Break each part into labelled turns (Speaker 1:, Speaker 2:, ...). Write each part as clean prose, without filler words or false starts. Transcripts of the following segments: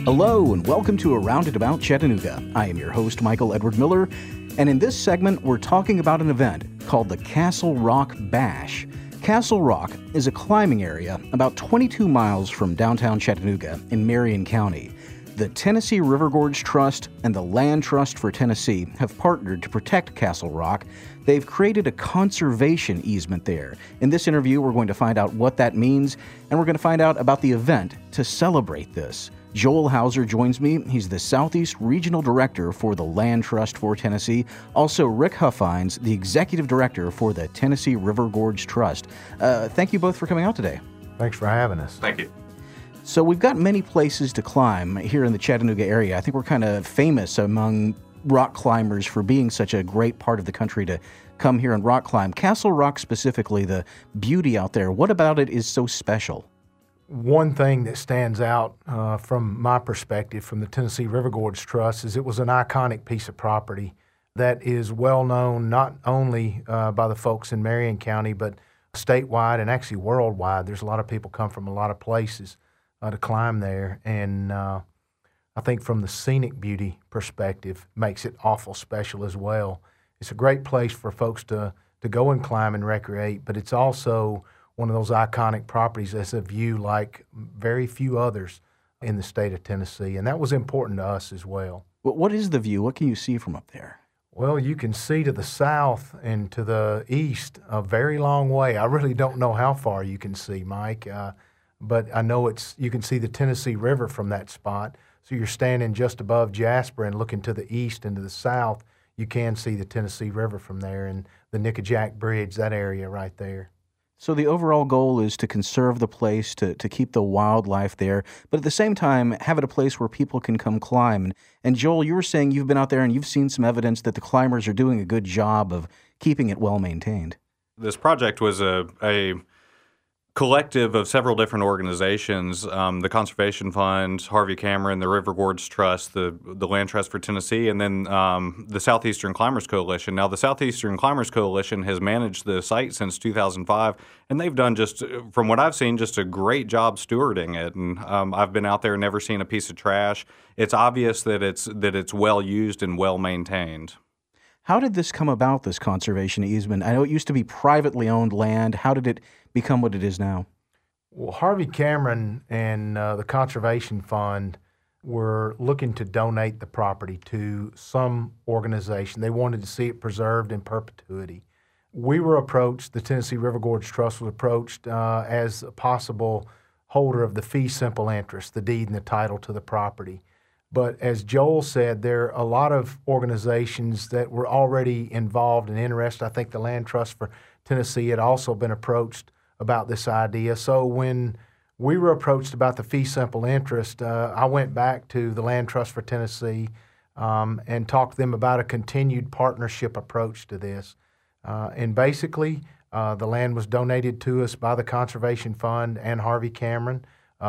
Speaker 1: Hello and welcome to Around and About Chattanooga. I am your host, Michael Edward Miller, and in this segment, we're talking about an event called the Castle Rock Bash. Castle Rock is a climbing area about 22 miles from downtown Chattanooga in Marion County. The Tennessee River Gorge Trust and the Land Trust for Tennessee have partnered to protect Castle Rock. They've created a conservation easement there. In this interview, we're going to find out what that means, and we're going to find out about the event to celebrate this. Joel Hauser joins me. He's the Southeast Regional Director for the Land Trust for Tennessee. Also, Rick Huffines, the Executive Director for the Tennessee River Gorge Trust. Thank you both for coming out today.
Speaker 2: Thanks for having us.
Speaker 3: Thank you.
Speaker 1: So we've got many places to climb here in the Chattanooga area. I think we're kind of famous among rock climbers for being such a great part of the country to come here and rock climb. Castle Rock specifically, the beauty out there, what about it is so special?
Speaker 2: One thing that stands out from my perspective from the Tennessee River Gorge Trust is it was an iconic piece of property that is well known not only by the folks in Marion County, but statewide and actually worldwide. There's a lot of people come from a lot of places to climb there, and I think from the scenic beauty perspective makes it awful special as well. It's a great place for folks to go and climb and recreate, but it's also one of those iconic properties that's a view like very few others in the state of Tennessee, and that was important to us as well.
Speaker 1: What is the view? What can you see from up there?
Speaker 2: Well, you can see to the south and to the east a very long way. I really don't know how far you can see, Mike, but I know you can see the Tennessee River from that spot. So you're standing just above Jasper and looking to the east and to the south, you can see the Tennessee River from there and the Nickajack Bridge, that area right there.
Speaker 1: So the overall goal is to conserve the place, to keep the wildlife there, but at the same time, have it a place where people can come climb. And Joel, you were saying you've been out there and you've seen some evidence that the climbers are doing a good job of keeping it well maintained.
Speaker 3: This project was a collective of several different organizations, the Conservation Fund, Harvey Cameron, the River Gorge Trust, the Land Trust for Tennessee, and then the Southeastern Climbers Coalition. Now, the Southeastern Climbers Coalition has managed the site since 2005, and they've done just, from what I've seen, just a great job stewarding it. And I've been out there and never seen a piece of trash. It's obvious that it's well used and well maintained.
Speaker 1: How did this come about, this conservation easement? I know it used to be privately owned land. How did it become what it is now?
Speaker 2: Well, Harvey Cameron and the Conservation Fund were looking to donate the property to some organization. They wanted to see it preserved in perpetuity. We were approached, the Tennessee River Gorge Trust was approached as a possible holder of the fee simple interest, the deed and the title to the property. But as Joel said, there are a lot of organizations that were already involved and interested. I think the Land Trust for Tennessee had also been approached about this idea. So when we were approached about the fee simple interest, I went back to the Land Trust for Tennessee and talked to them about a continued partnership approach to this. And basically, the land was donated to us by the Conservation Fund and Harvey Cameron.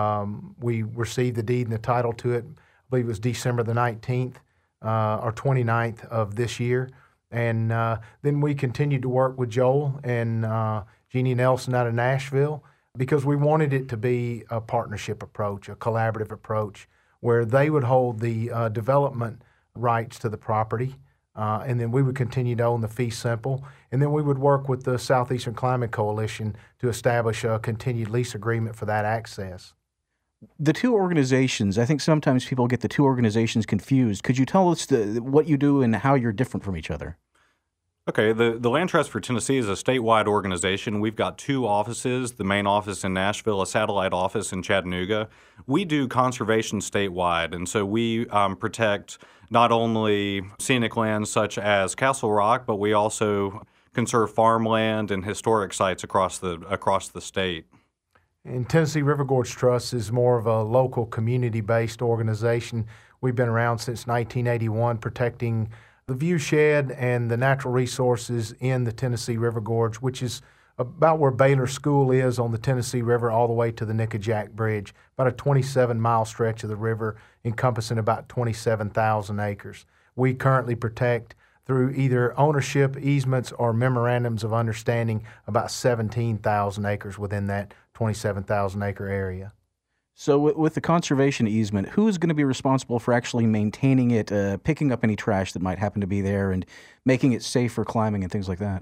Speaker 2: We received the deed and the title to it, I believe it was December the 19th or 29th of this year. And then we continued to work with Joel and Jeannie Nelson out of Nashville because we wanted it to be a partnership approach, a collaborative approach, where they would hold the development rights to the property, and then we would continue to own the fee simple, and then we would work with the Southeastern Climbing Coalition to establish a continued lease agreement for that access.
Speaker 1: The two organizations, I think sometimes people get the two organizations confused. Could you tell us what you do and how you're different from each other?
Speaker 3: Okay, the Land Trust for Tennessee is a statewide organization. We've got two offices, the main office in Nashville, a satellite office in Chattanooga. We do conservation statewide, and so we protect not only scenic lands such as Castle Rock, but we also conserve farmland and historic sites across the state.
Speaker 2: And Tennessee River Gorge Trust is more of a local community-based organization. We've been around since 1981 protecting the viewshed and the natural resources in the Tennessee River Gorge, which is about where Baylor School is on the Tennessee River all the way to the Nickajack Bridge, about a 27-mile stretch of the river encompassing about 27,000 acres. We currently protect through either ownership, easements, or memorandums of understanding about 17,000 acres within that 27,000 acre area.
Speaker 1: So with the conservation easement, who's going to be responsible for actually maintaining it, picking up any trash that might happen to be there, and making it safe for climbing and things like that?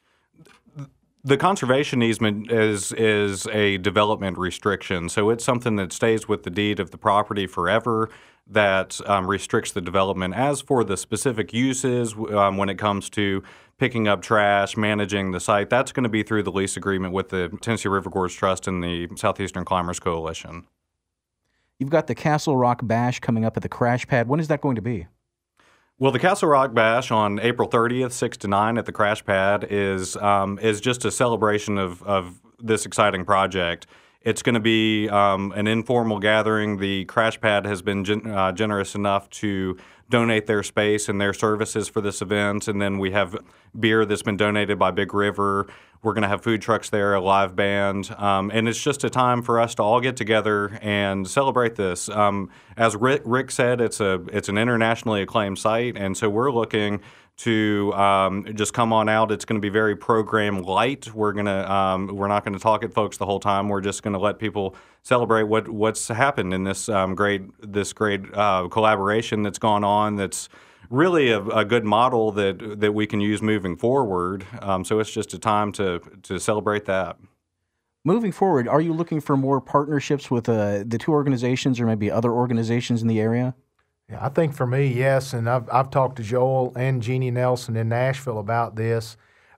Speaker 3: The conservation easement is a development restriction, so it's something that stays with the deed of the property forever that restricts the development. As for the specific uses, when it comes to picking up trash, managing the site, that's going to be through the lease agreement with the Tennessee River Gorge Trust and the Southeastern Climbers Coalition.
Speaker 1: You've got the Castle Rock Bash coming up at the Crash Pad. When is that going to be?
Speaker 3: Well, the Castle Rock Bash on April 30th, 6 to 9 at the Crash Pad is just a celebration of this exciting project. It's going to be an informal gathering. The Crash Pad has been generous enough to donate their space and their services for this event. And then we have beer that's been donated by Big River. We're going to have food trucks there, a live band. And it's just a time for us to all get together and celebrate this. As Rick said, it's an internationally acclaimed site. And so we're looking to just come on out. It's going to be very program light. We're not going to talk at folks the whole time. We're just going to let people celebrate what's happened in this great collaboration that's gone on. That's really a good model that we can use moving forward. So it's just a time to celebrate that.
Speaker 1: Moving forward, are you looking for more partnerships with the two organizations or maybe other organizations in the area?
Speaker 2: Yeah, I think for me, yes, and I've talked to Joel and Jeannie Nelson in Nashville about this.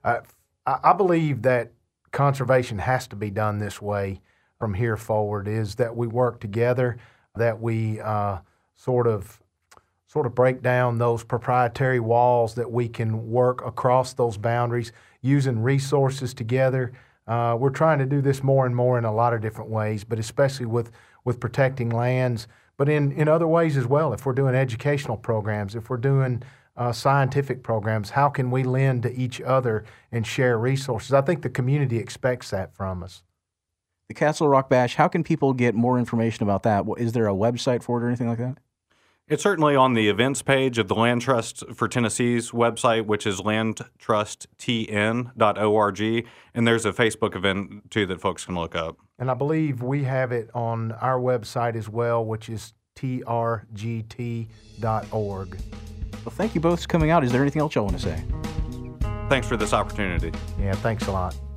Speaker 2: I believe that conservation has to be done this way from here forward, is that we work together, that we sort of break down those proprietary walls, that we can work across those boundaries using resources together. We're trying to do this more and more in a lot of different ways, but especially with protecting lands, but in other ways as well. If we're doing educational programs, if we're doing scientific programs, how can we lend to each other and share resources? I think the community expects that from us.
Speaker 1: The Castle Rock Bash, how can people get more information about that? Is there a website for it or anything like that?
Speaker 3: It's certainly on the events page of the Land Trust for Tennessee's website, which is landtrusttn.org, and there's a Facebook event, too, that folks can look up.
Speaker 2: And I believe we have it on our website as well, which is trgt.org.
Speaker 1: Well, thank you both for coming out. Is there anything else y'all want to say?
Speaker 3: Thanks for this opportunity.
Speaker 2: Yeah, thanks a lot.